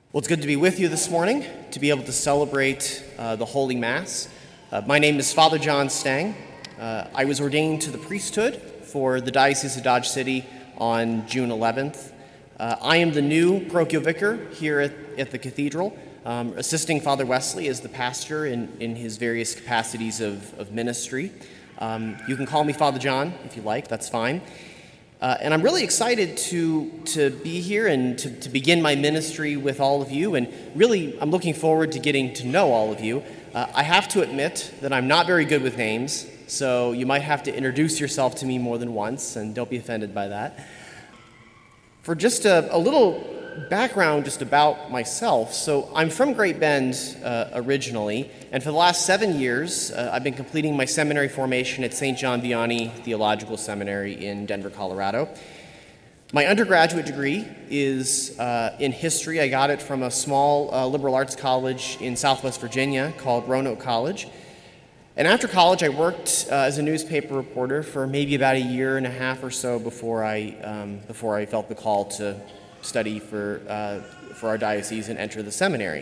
Well, it's good to be with you this morning, to be able to celebrate the Holy Mass. My name is Father John Stang. I was ordained to the priesthood for the Diocese of Dodge City on June 11th. I am the new parochial vicar here at the cathedral, assisting Father Wesley as the pastor in his various capacities of ministry. You can call me Father John if you like, that's fine. And I'm really excited to be here and to begin my ministry with all of you, and really I'm looking forward to getting to know all of you. I have to admit that I'm not very good with names, so you might have to introduce yourself to me more than once, and don't be offended by that. For just a little background just about myself, so I'm from Great Bend originally, and for the last 7 years I've been completing my seminary formation at St. John Vianney Theological Seminary in Denver, Colorado. My undergraduate degree is in history. I got it from a small liberal arts college in Southwest Virginia called Roanoke College. And after college, I worked as a newspaper reporter for maybe about a year and a half or so before I felt the call to study for our diocese and enter the seminary.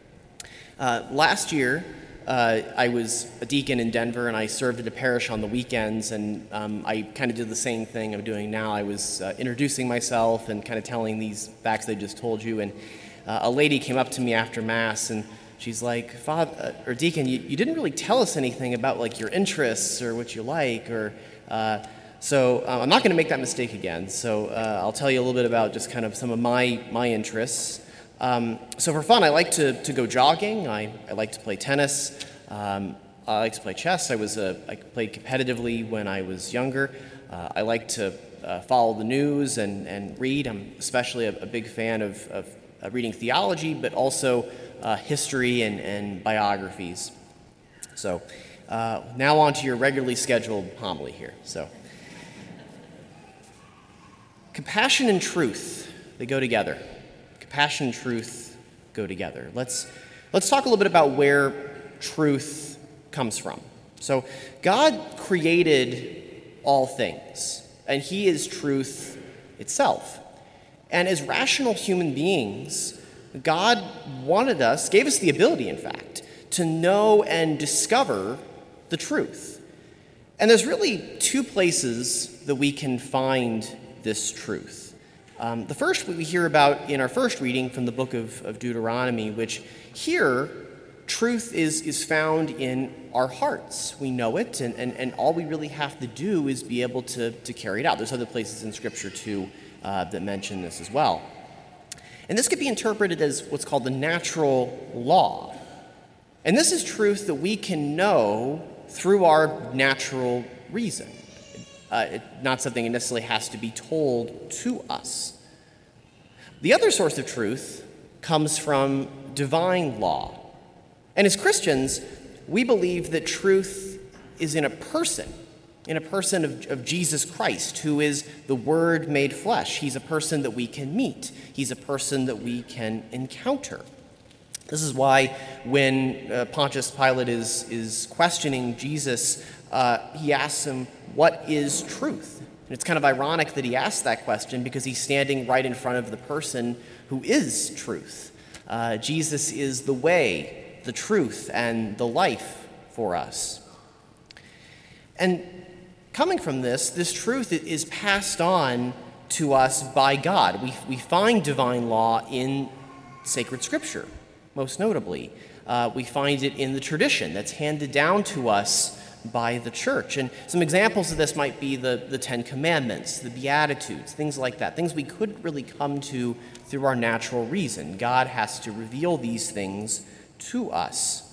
Last year, I was a deacon in Denver, and I served at a parish on the weekends, and I kind of did the same thing I'm doing now. I was introducing myself and kind of telling these facts I just told you, and a lady came up to me after Mass, and she's like, "Father, or Deacon, you didn't really tell us anything about like your interests or what you like, or." So I'm not going to make that mistake again. So I'll tell you a little bit about just kind of some of my interests. So for fun, I like to go jogging. I like to play tennis. I like to play chess. I played competitively when I was younger. I like to follow the news and read. I'm especially a big fan of reading theology, but also history and biographies. So now on to your regularly scheduled homily here. So. Compassion and truth, they go together. Compassion and truth go together. Let's talk a little bit about where truth comes from. So God created all things, and He is truth itself. And as rational human beings, God gave us the ability, in fact, to know and discover the truth. And there's really two places that we can find this truth. The first we hear about in our first reading from the book of Deuteronomy, which here, truth is found in our hearts. We know it, and all we really have to do is be able to carry it out. There's other places in Scripture, too, that mention this as well. And this could be interpreted as what's called the natural law. And this is truth that we can know through our natural reason. Not something that necessarily has to be told to us. The other source of truth comes from divine law. And as Christians, we believe that truth is in a person of Jesus Christ, who is the Word made flesh. He's a person that we can meet. He's a person that we can encounter. This is why when Pontius Pilate is questioning Jesus, he asks him, "What is truth?" And it's kind of ironic that he asks that question because he's standing right in front of the person who is truth. Jesus is the way, the truth, and the life for us. And coming from this truth is passed on to us by God. We find divine law in sacred Scripture, most notably. We find it in the tradition that's handed down to us by the church. And some examples of this might be the Ten Commandments, the Beatitudes, things like that, things we couldn't really come to through our natural reason. God has to reveal these things to us.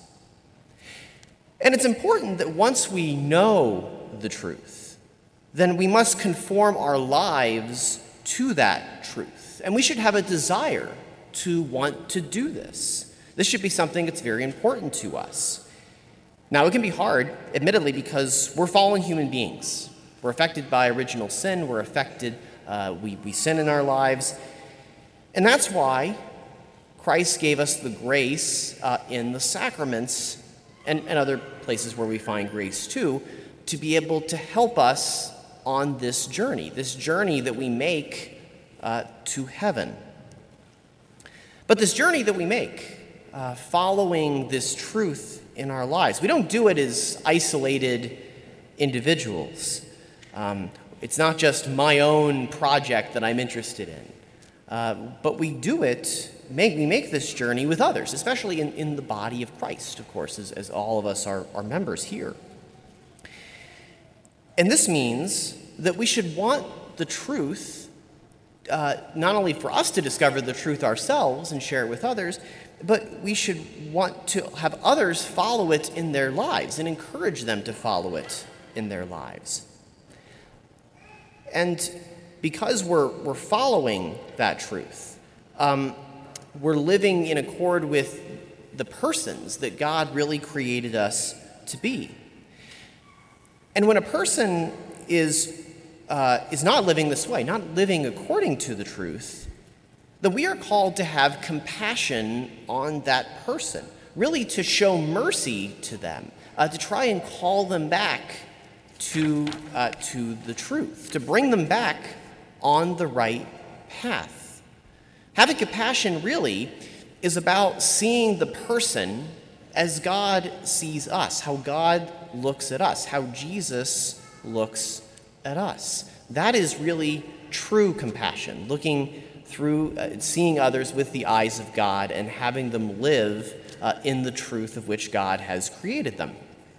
And it's important that once we know the truth, then we must conform our lives to that truth. And we should have a desire to want to do this. This should be something that's very important to us. Now, it can be hard, admittedly, because we're fallen human beings. We're affected by original sin. We're affected, we sin in our lives. And that's why Christ gave us the grace in the sacraments and other places where we find grace too, to be able to help us on this journey that we make to heaven. But this journey that we make, following this truth in our lives, we don't do it as isolated individuals. It's not just my own project that I'm interested in, but we do it, we make this journey with others, especially in the body of Christ, of course, as all of us are members here. And this means that we should want the truth, not only for us to discover the truth ourselves and share it with others, but we should want to have others follow it in their lives and encourage them to follow it in their lives. And because we're following that truth, we're living in accord with the persons that God really created us to be. And when a person is not living this way, not living according to the truth, then we are called to have compassion on that person, really to show mercy to them, to try and call them back to the truth, to bring them back on the right path. Having compassion really is about seeing the person as God sees us, how God looks at us, how Jesus looks at us. That is really true compassion, looking through, seeing others with the eyes of God and having them live in the truth of which God has created them.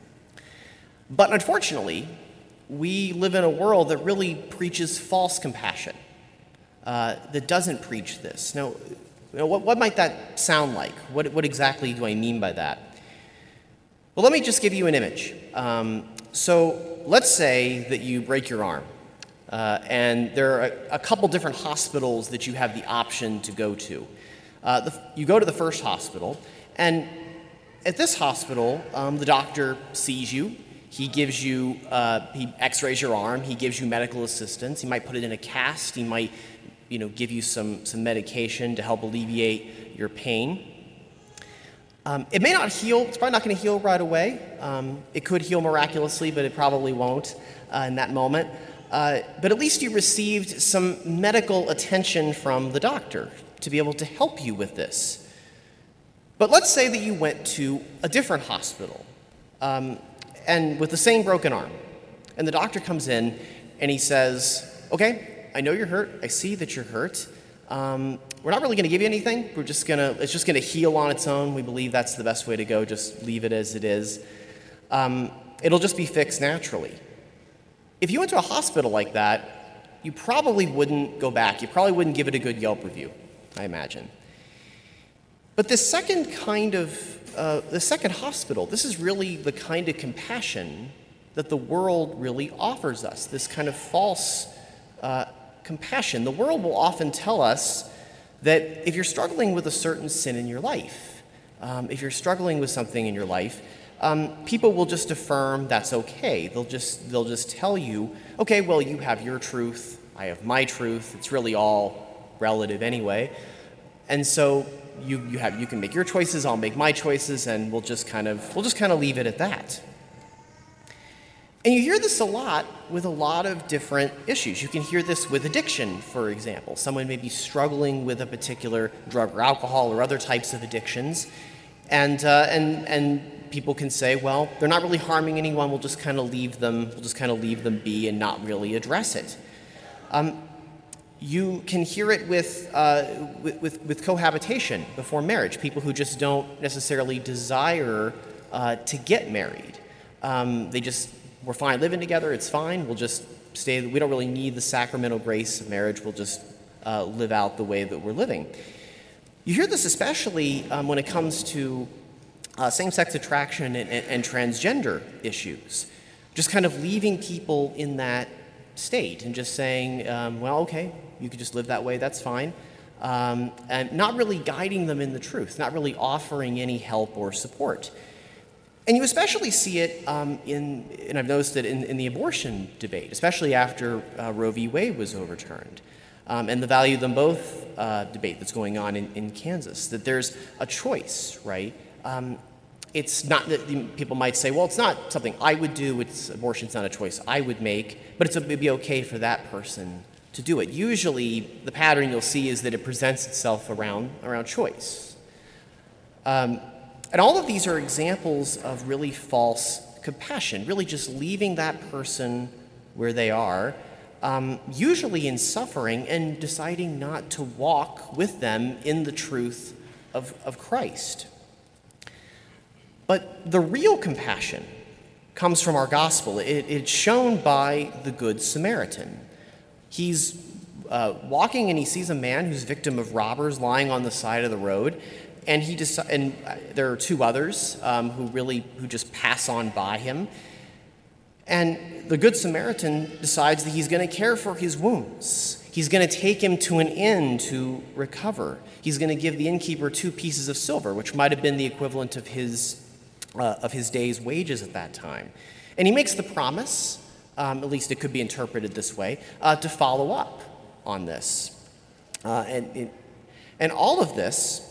But unfortunately, we live in a world that really preaches false compassion, that doesn't preach this. Now, what might that sound like? What exactly do I mean by that? Well, let me just give you an image. So let's say that you break your arm, and there are a couple different hospitals that you have the option to go to. You go to the first hospital, and at this hospital, the doctor sees you. He gives you, he x-rays your arm, he gives you medical assistance, he might put it in a cast, he might, give you some medication to help alleviate your pain. It may not heal, it's probably not going to heal right away. It could heal miraculously, but it probably won't in that moment. But at least you received some medical attention from the doctor to be able to help you with this. But let's say that you went to a different hospital, and with the same broken arm. And the doctor comes in and he says, okay, I know you're hurt. I see that you're hurt. We're not really going to give you anything. It's just going to heal on its own. We believe that's the best way to go. Just leave it as it is. It'll just be fixed naturally. If you went to a hospital like that, you probably wouldn't go back. You probably wouldn't give it a good Yelp review, I imagine. But this second hospital, this is really the kind of compassion that the world really offers us, this kind of false compassion. The world will often tell us that if you're struggling with a certain sin in your life, if you're struggling with something in your life, people will just affirm that's okay. They'll just tell you, okay, well, you have your truth, I have my truth. It's really all relative anyway, and so you can make your choices, I'll make my choices, and we'll just kind of leave it at that. And you hear this a lot with a lot of different issues. You can hear this with addiction, for example. Someone may be struggling with a particular drug or alcohol or other types of addictions, and people can say, well, they're not really harming anyone. We'll just kind of leave them be and not really address it. You can hear it with cohabitation before marriage. People who just don't necessarily desire to get married. We're fine living together, it's fine, we'll just stay, we don't really need the sacramental grace of marriage, we'll just live out the way that we're living. You hear this especially when it comes to same-sex attraction and transgender issues. Just kind of leaving people in that state and just saying, well, okay, you could just live that way, that's fine. And not really guiding them in the truth, not really offering any help or support. And you especially see it and I've noticed it in the abortion debate, especially after Roe v. Wade was overturned, and the value them both debate that's going on in Kansas, that there's a choice, right? It's not that people might say, well, it's not something I would do, abortion's not a choice I would make, but it'd be okay for that person to do it. Usually, the pattern you'll see is that it presents itself around choice. And all of these are examples of really false compassion, really just leaving that person where they are, usually in suffering, and deciding not to walk with them in the truth of Christ. But the real compassion comes from our gospel. It's shown by the Good Samaritan. He's walking and he sees a man who's victim of robbers lying on the side of the road, and there are two others who just pass on by him. And the Good Samaritan decides that he's going to care for his wounds. He's going to take him to an inn to recover. He's going to give the innkeeper 2 pieces of silver, which might have been the equivalent of his day's wages at that time. And he makes the promise, at least it could be interpreted this way, to follow up on this. And all of this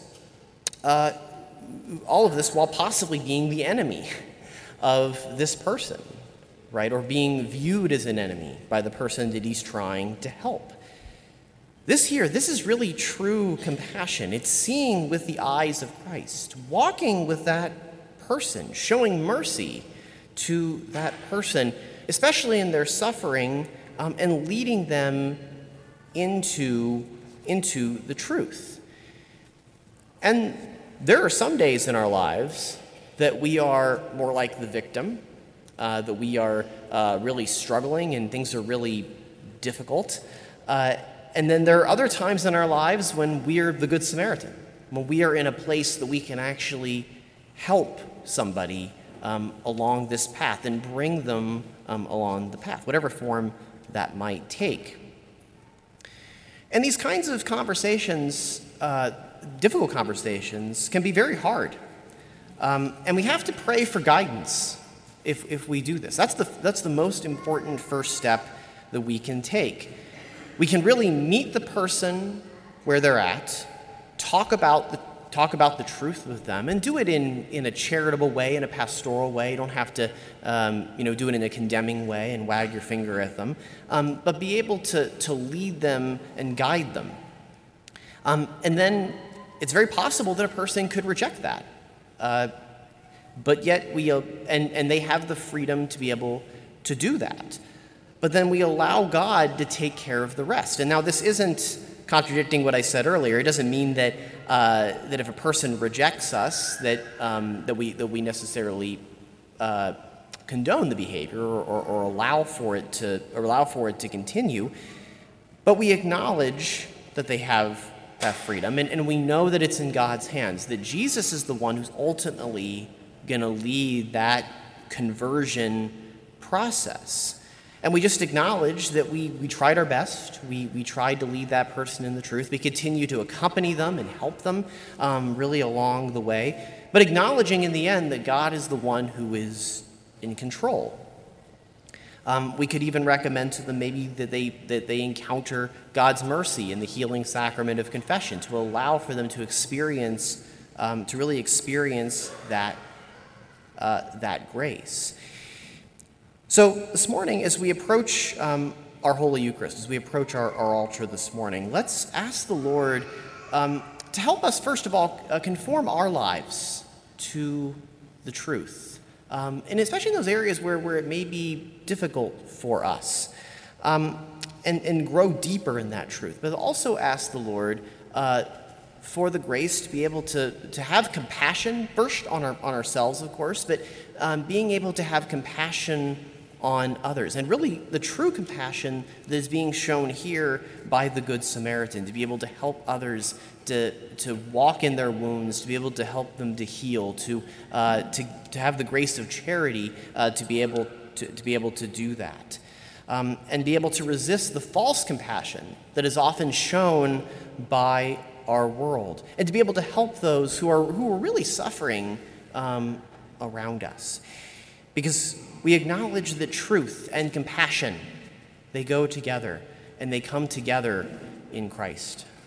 while possibly being the enemy of this person, right? Or being viewed as an enemy by the person that he's trying to help. This is really true compassion. It's seeing with the eyes of Christ, walking with that person, showing mercy to that person, especially in their suffering, and leading them into the truth. And there are some days in our lives that we are more like the victim, that we are really struggling and things are really difficult. And then there are other times in our lives when we're the Good Samaritan, when we are in a place that we can actually help somebody along this path and bring them along the path, whatever form that might take. And these kinds of conversations, difficult conversations, can be very hard. And we have to pray for guidance if we do this. That's the most important first step that we can take. We can really meet the person where they're at, talk about the truth with them, and do it in a charitable way, in a pastoral way. You don't have to do it in a condemning way and wag your finger at them, but be able to lead them and guide them. And then it's very possible that a person could reject that. But yet and they have the freedom to be able to do that. But then we allow God to take care of the rest. And now this isn't contradicting what I said earlier. It doesn't mean that if a person rejects us, that we necessarily condone the behavior or allow for it to continue. But we acknowledge that they have that freedom, and we know that it's in God's hands. That Jesus is the one who's ultimately going to lead that conversion process. And we just acknowledge that we tried our best. We tried to lead that person in the truth. We continue to accompany them and help them really along the way. But acknowledging in the end that God is the one who is in control. We could even recommend to them maybe that they encounter God's mercy in the healing sacrament of confession, to allow for them to experience, to really experience that grace. So this morning, as we approach our Holy Eucharist, as we approach our altar this morning, let's ask the Lord to help us, first of all, conform our lives to the truth, and especially in those areas where it may be difficult for us, and grow deeper in that truth. But also ask the Lord for the grace to be able to have compassion, first on ourselves, of course, but being able to have compassion on others. And really, the true compassion that is being shown here by the Good Samaritan, to be able to help others to walk in their wounds, to be able to help them to heal, to have the grace of charity, to be able to do that, and be able to resist the false compassion that is often shown by our world, and to be able to help those who are really suffering around us. Because we acknowledge that truth and compassion, they go together, and they come together in Christ.